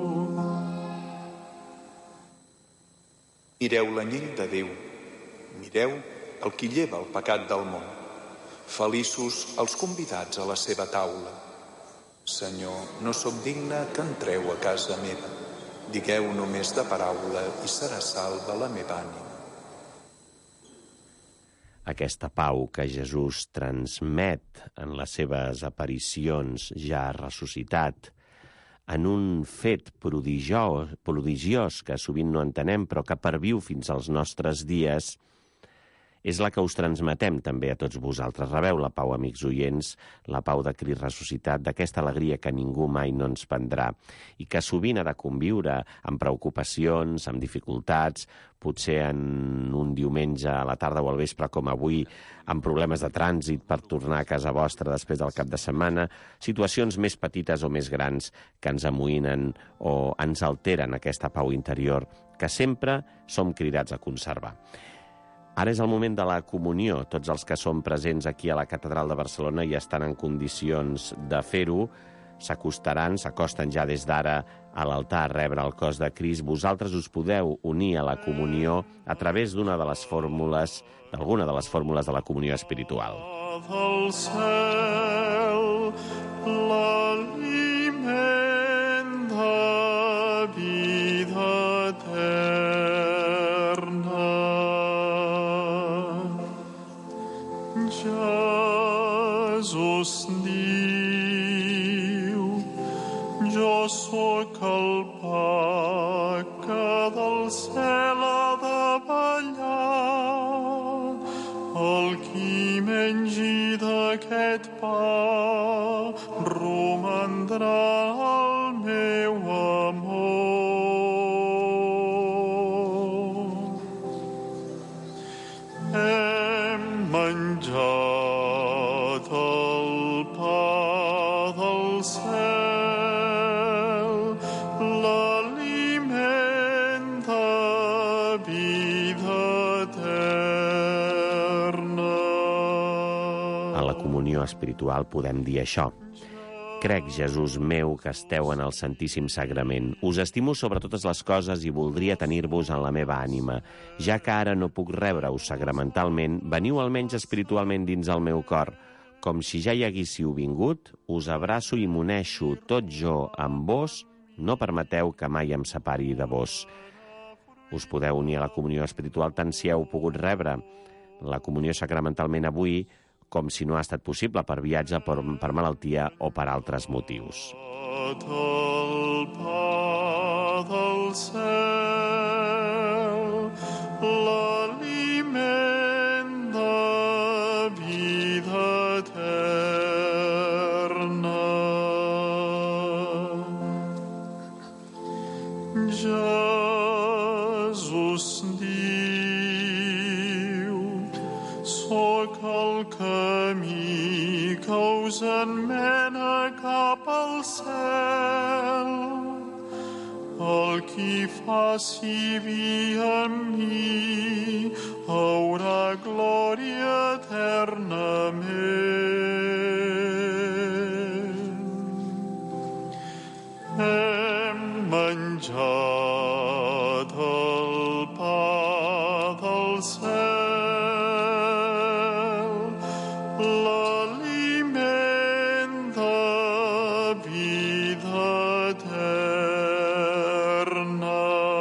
Mireu l'anyell de Déu, mireu el qui lleva el pecat del món. Feliços els convidats a la seva taula. Senyor, no sóc digne que entreu a casa meva. Digueu només de paraula i serà salva la meva ànima.
Aquesta pau que Jesús transmet en les seves aparicions ja ressuscitat, en un fet prodigiós que sovint no entenem però que perviu fins als nostres dies, és la que us transmetem també a tots vosaltres. Rebeu la pau, amics oients, la pau de Crist ressuscitat, d'aquesta alegria que ningú mai no ens prendrà i que sovint ha de conviure amb preocupacions, amb dificultats, potser en un diumenge a la tarda o al vespre com avui, amb problemes de trànsit per tornar a casa vostra després del cap de setmana, situacions més petites o més grans que ens amoïnen o ens alteren aquesta pau interior que sempre som cridats a conservar. Ara és el moment de la comunió. Tots els que som presents aquí a la Catedral de Barcelona i estan en condicions de fer-ho, s'acosten ja des d'ara a l'altar a rebre el cos de Crist. Vosaltres us podeu unir a la comunió a través d'alguna de les fórmules de la comunió espiritual.
Del cel, l'aliment de vida eterna. Jesús diu, jo sóc el pa que del cel ha de ballar. El qui mengi d'aquest pa romandrà el meu amor. Hem menjat el pa del cel, l'aliment de vida eterna.
A la comunió espiritual podem dir això. Crec, Jesús meu, que esteu en el Santíssim Sagrament. Us estimo sobre totes les coses i voldria tenir-vos en la meva ànima. Ja que ara no puc rebre-us sacramentalment, veniu almenys espiritualment dins el meu cor. Com si ja hi haguéssiu vingut, us abraço i m'uneixo tot jo amb vos, no permeteu que mai em separi de vos. Us podeu unir a la comunió espiritual tant si heu pogut rebre la comunió sacramentalment avui com si no ha estat possible per viatge, per malaltia o per altres motius.
El pa del cel, l'aliment de vida eterna. Jesús diu, soc el camí que us enmena cap al cel. El qui faci via en mi haurà glòria eternament. Hem menjat el pa del cel, l'aliment de vida eterna.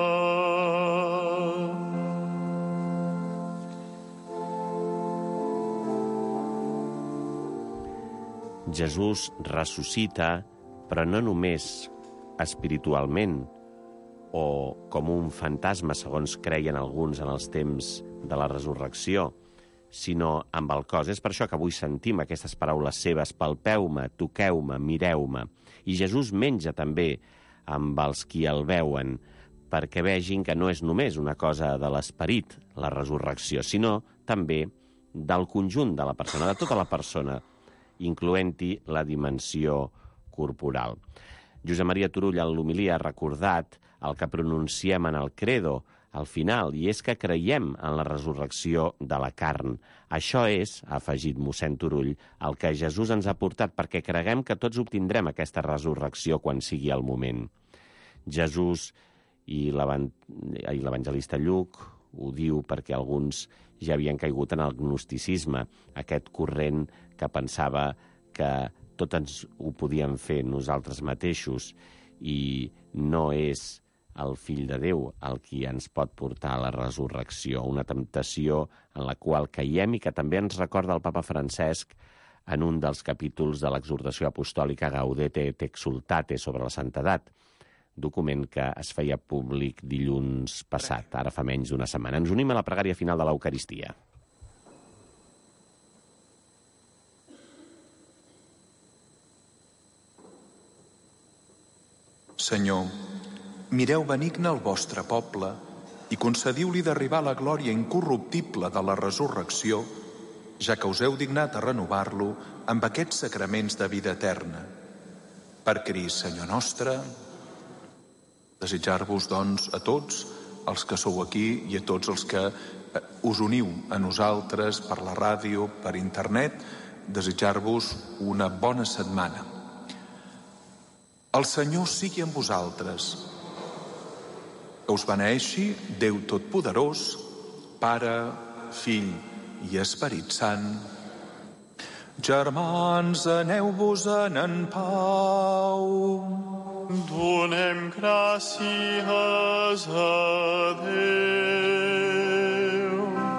Jesús ressuscita, però no només espiritualment o com un fantasma, segons creien alguns en els temps de la resurrecció, sinó amb el cos. És per això que avui sentim aquestes paraules seves: palpeu-me, toqueu-me, mireu-me. I Jesús menja també amb els qui el veuen, perquè vegin que no és només una cosa de l'esperit, la resurrecció, sinó també del conjunt de la persona, de tota la persona, incloent-hi la dimensió corporal. Josep Maria Turull, en l'homilia, ha recordat el que pronunciem en el credo al final, i és que creiem en la resurrecció de la carn. Això és, ha afegit mossèn Turull, el que Jesús ens ha portat, perquè creguem que tots obtindrem aquesta resurrecció quan sigui el moment. Jesús i l'evangelista Lluc ho diu perquè alguns ja havien caigut en el gnosticisme, aquest corrent que pensava que tot ens ho podíem fer nosaltres mateixos i no és el fill de Déu el qui ens pot portar a la resurrecció, una temptació en la qual caiem i que també ens recorda el papa Francesc en un dels capítols de l'exhortació apostòlica Gaudete et Exsultate sobre la santedat, document que es feia públic dilluns passat, ara fa menys d'una setmana. Ens unim a la pregària final de l'Eucaristia.
Senyor, mireu benigne el vostre poble i concediu-li d'arribar a la glòria incorruptible de la resurrecció, ja que us heu dignat a renovar-lo amb aquests sacraments de vida eterna. Per Crist, Senyor nostre, desitjar-vos, doncs, a tots els que sou aquí i a tots els que us uniu a nosaltres per la ràdio, per internet, desitjar-vos una bona setmana. El Senyor sigui amb vosaltres. Que us beneeixi Déu Totpoderós, Pare, Fill i Esperit Sant. Germans, aneu-vos-en en pau.
Donem gràcies a Déu.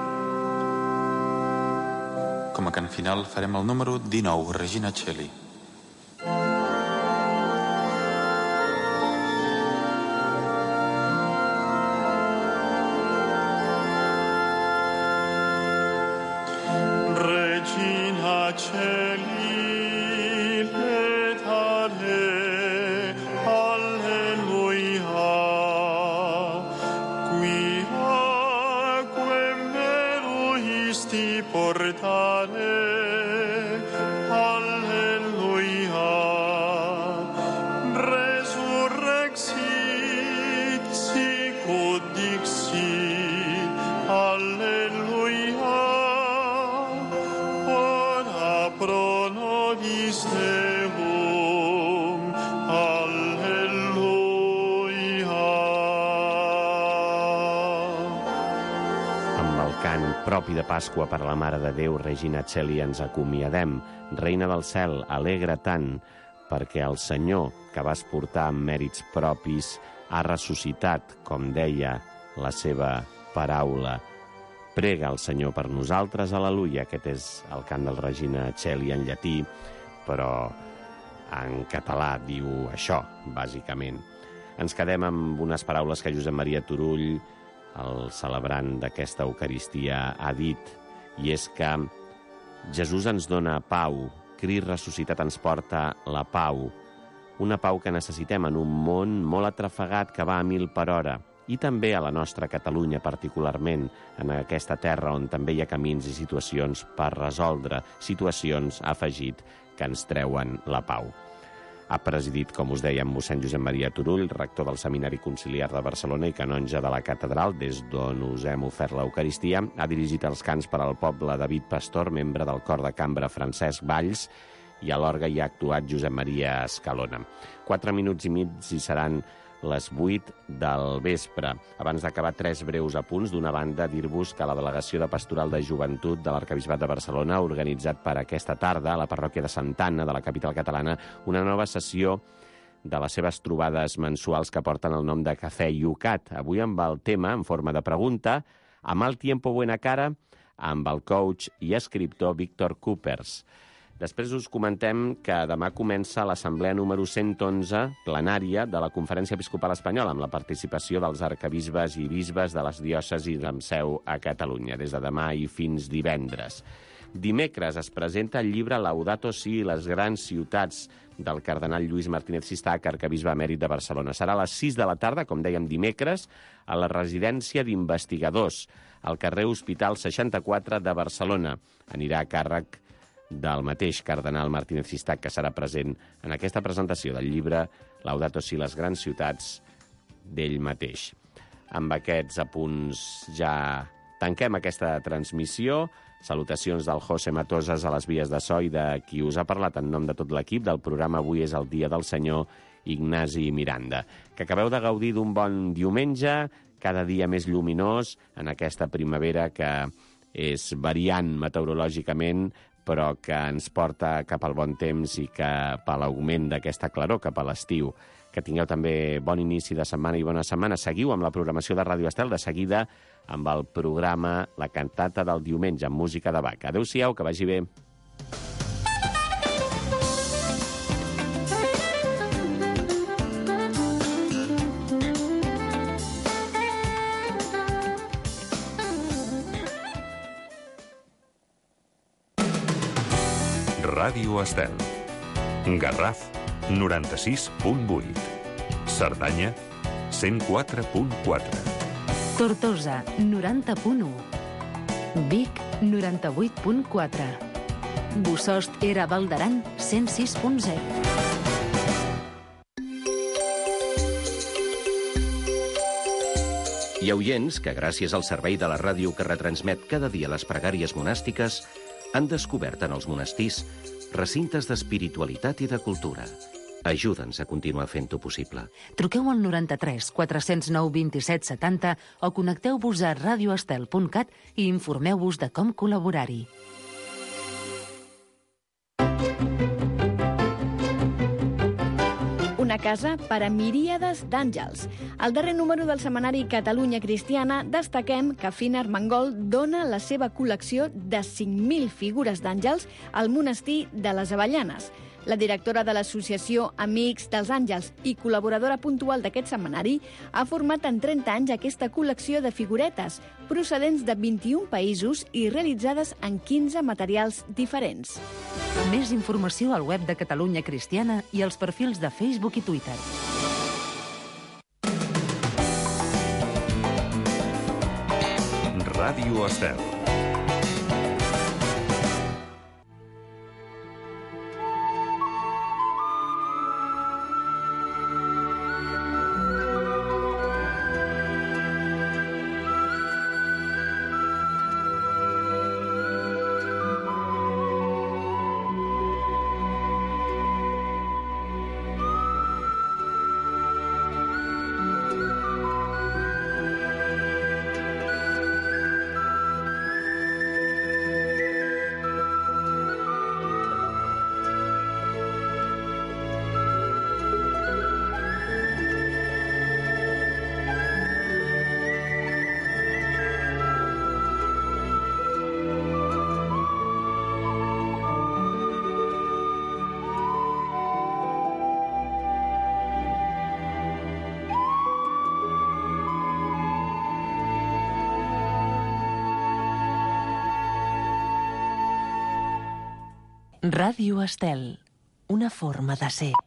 Com a cant final farem el número 19, Regina Coeli.
Regina Coeli, letare, alleluia, quia quem meruisti portare, alleluia, resurrexit, sicut dixit, alleluia, pro nobis Deum, alleluia.
Amb el cant propi de Pasqua per a la Mare de Déu, Regina Coeli, ens acomiadem. Reina del cel, alegra tant, perquè el Senyor, que vas portar amb mèrits propis, ha ressuscitat, com deia la seva paraula. Prega el Senyor per nosaltres, aleluia. Aquest és el cant del Regina Coeli en llatí, però en català diu això, bàsicament. Ens quedem amb unes paraules que Josep Maria Turull, el celebrant d'aquesta Eucaristia, ha dit, i és que Jesús ens dona pau, Crist ressuscitat ens porta la pau, una pau que necessitem en un món molt atrafegat que va a 1000 per hora, i també a la nostra Catalunya particularment, en aquesta terra on també hi ha camins i situacions per resoldre, situacions, ha afegit, que ens treuen la pau. Ha presidit, com us deia, mossèn Josep Maria Turull, rector del Seminari Conciliar de Barcelona i canonge de la catedral, des d'on us hem ofert l'Eucaristia. Ha dirigit els cants per al poble David Pastor, membre del cor de cambra Francesc Valls, i a l'orgue hi ha actuat Josep Maria Escalona. 4 minuts i mig i seran les 8 del vespre. Abans d'acabar, 3 breus apunts. D'una banda, dir-vos que la Delegació de Pastoral de Joventut de l'Arquebisbat de Barcelona ha organitzat per aquesta tarda a la parròquia de Santa Anna, de la capital catalana, una nova sessió de les seves trobades mensuals que porten el nom de Cafè Yucat. Avui amb el tema, en forma de pregunta, a mal tiempo buena cara, amb el coach i escriptor Víctor Coopers. Després us comentem que demà comença l'assemblea número 111 plenària de la Conferència Episcopal Espanyola, amb la participació dels arquebisbes i bisbes de les diòcesis amb seu a Catalunya, des de demà i fins divendres. Dimecres es presenta el llibre Laudato Si, les grans ciutats, del cardenal Lluís Martínez Sistac, arquebisbe emèrit de Barcelona. Serà a les 6 de la tarda, com dèiem dimecres, a la residència d'investigadors, al carrer Hospital 64 de Barcelona. Anirà a càrrec del mateix cardenal Martínez Sistac, que serà present en aquesta presentació del llibre Laudato Si, les grans ciutats, d'ell mateix. Amb aquests apunts ja tanquem aquesta transmissió. Salutacions del José Matosas a les vies de so i de qui us ha parlat en nom de tot l'equip del programa Avui és el dia del Senyor, Ignasi Miranda. Que acabeu de gaudir d'un bon diumenge, cada dia més lluminós, en aquesta primavera que és variant meteorològicament, però que ens porta cap al bon temps i cap a l'augment d'aquesta claror, cap a l'estiu. Que tingueu també bon inici de setmana i bona setmana. Seguiu amb la programació de Ràdio Estel, de seguida amb el programa La Cantata del Diumenge, amb música de Bach. Adéu-siau, que vagi bé.
Ràdio Estel. Garraf, 96.8. Cerdanya, 104.4.
Tortosa, 90.1. Vic, 98.4. Bossòst era Val d'Aran, 106.0.
Hi ha oients que, gràcies al servei de la ràdio que retransmet cada dia les pregàries monàstiques, han descobert en els monestirs recintes d'espiritualitat i de cultura. Ajuda'ns a continuar fent-ho possible.
Truqueu al 93 409 27 70 o connecteu-vos a radioestel.cat i informeu-vos de com col·laborar-hi.
Una casa per a miríades d'àngels. Al darrer número del setmanari Catalunya Cristiana destaquem que Fina Armengol dona la seva col·lecció de 5.000 figures d'àngels al monestir de les Avellanes. La directora de l'associació Amics dels Àngels i col·laboradora puntual d'aquest setmanari ha format en 30 anys aquesta col·lecció de figuretes, procedents de 21 països i realitzades en 15 materials diferents.
Més informació al web de Catalunya Cristiana i als perfils de Facebook i Twitter.
Ràdio Estel.
Ràdio Estel, una forma de ser.